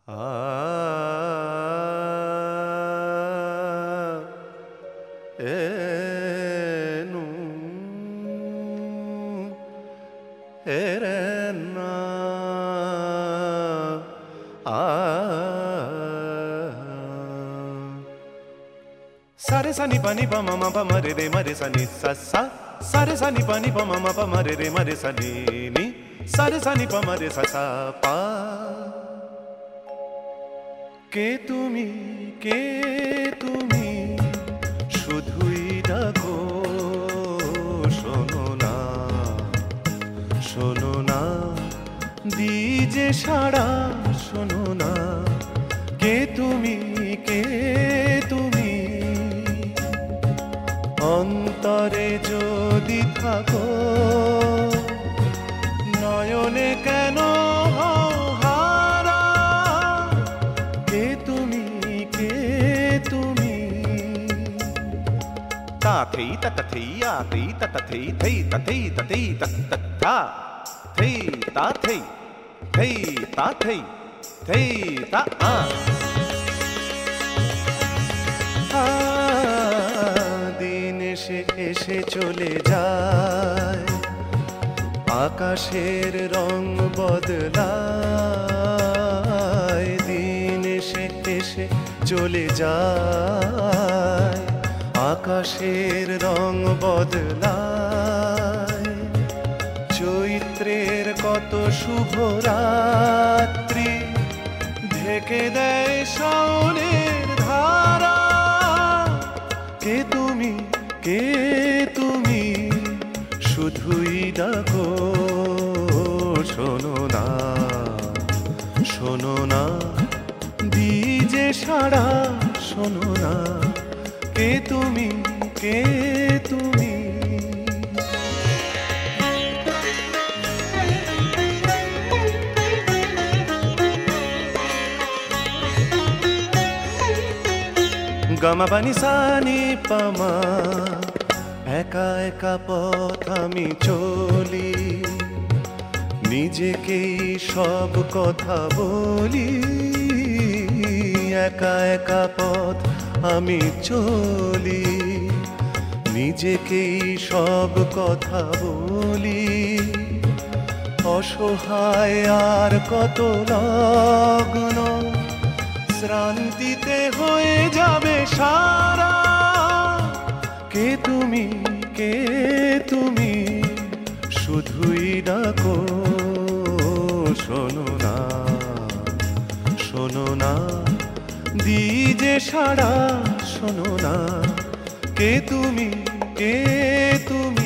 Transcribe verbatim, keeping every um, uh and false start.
আ এনু arena আ সারে সানি পানি পা মামা পা মরে রে মরে সানি সা সা সারে সানি পানি পা মামা পা মরে রে মরে সানি নি সারে সানি পা মরে সা সা পা কে তুমি কে তুমি শুধুই ডাকো শোনো না শোনো না দিজে সাড়া শোনো না কে তুমি কে তুমি অন্তরে যদি থাকো নয়নে কেন হারা কে তুমি কে তুমি তা থেই তা তা থেই আ থেই তা তা থেই থেই তা থেই তা থেই তা তা থা থেই তা থেই থেই তা থেই থেই তা আ দিন এসে এসে চলে যায় আকাশের রং বদলায় দিন এসে এসে চলে যায় আকাশের রং বদলায় চৈত্রের কত শুভ রাত্রি ঢেকে দেয় শাওনের ধারা কে তুমি কে তুমি শুধুই ডাকো শোনো না শোনো না দিজে সাড়া শোনো না কে তুমি কে তুমি গামা বানি সানি পামা একা একা পথ আমি চলি নিজেকেই সব কথা বলি একা একা পথ আমি চলি নিজেকেই সব কথা বলি অসহায় আর কত লগ্ন শ্রান্তিতে হয়ে যাবে সারা কে তুমি কে তুমি শুধুই ডাকো শোনো না শোনো না দিজে সাড়া শোনো না কে তুমি কে তুমি